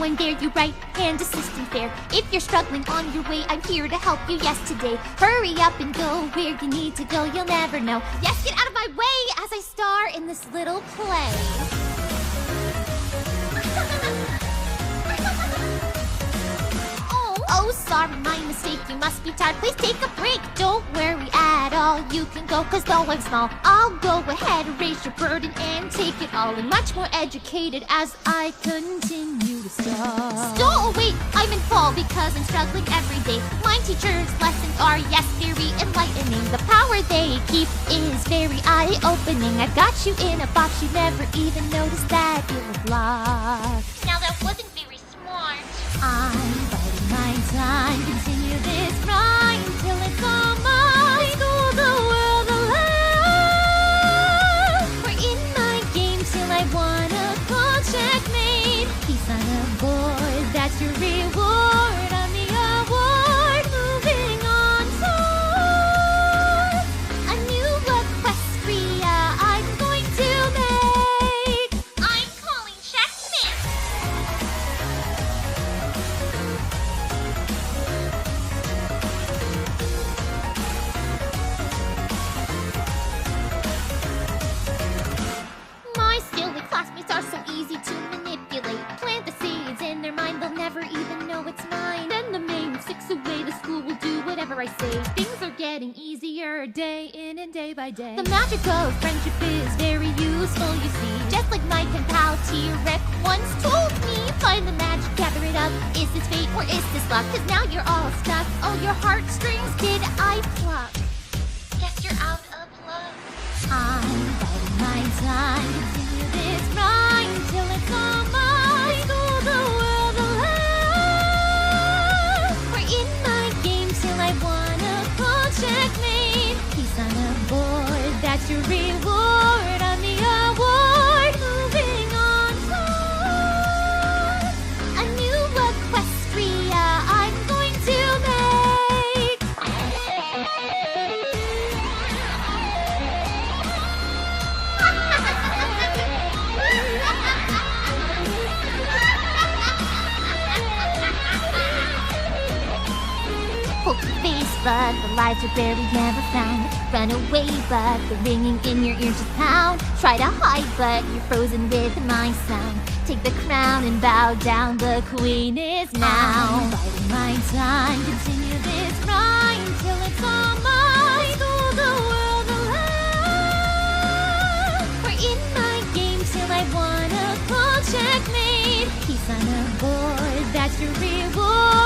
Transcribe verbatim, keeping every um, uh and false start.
I'm there, your right hand assistant there. If you're struggling on your way, I'm here to help you, yes, today. Hurry up and go where you need to go, you'll never know. Yes, get out of my way as I star in this little play. Oh, sorry, my mistake, you must be tired. Please take a break, don't worry at all. You can go, cause though I'm small, I'll go ahead and raise your burden and take it all. And much more educated as I continue to star. So wait, I'm in fall because I'm struggling every day. My teacher's lessons are, yes, very enlightening. The power they keep is very eye-opening. I've got you in a box, you never even noticed that it was locked. Now that wasn't very smart. I'm biding my time, continue this rhyme till it's all mine. School the world aloud. We're in my game till I wanna call checkmate. Peace on a board, that's your reward. On the award, moving on toward a new Equestria I'm going to make. I'm calling checkmate. My silly classmates are so easy to manipulate. Plant the seeds in their mind, they'll never even know it's mine. Then the main six away, the school will do whatever I say. Things are getting easier day in and day by day. The magic of friendship is very useful, you see. Just like my pen pal T-Rex once told me. Find the magic, gather it up. Is this fate or is this luck? Cause now you're all stuck. Oh, your heartstrings did I pluck? Guess you're out of luck. I'm biding my time, continue this rhyme till it's all mine. School the world aloud. We're in my game till I wanna call checkmate. Peace on a board, that's your reward. On the award, moving on toward a new Equestria I'm going to make. Poker face, but the lights are buried, never found. Run away, but the ringing in your ears just pound. Try to hide, but you're frozen with my sound. Take the crown and bow down, the queen is now. I'm biding my time, continue this rhyme till it's all mine. School the world aloud. We're in my game till I wanna call checkmate. Peace on a board, that's your reward.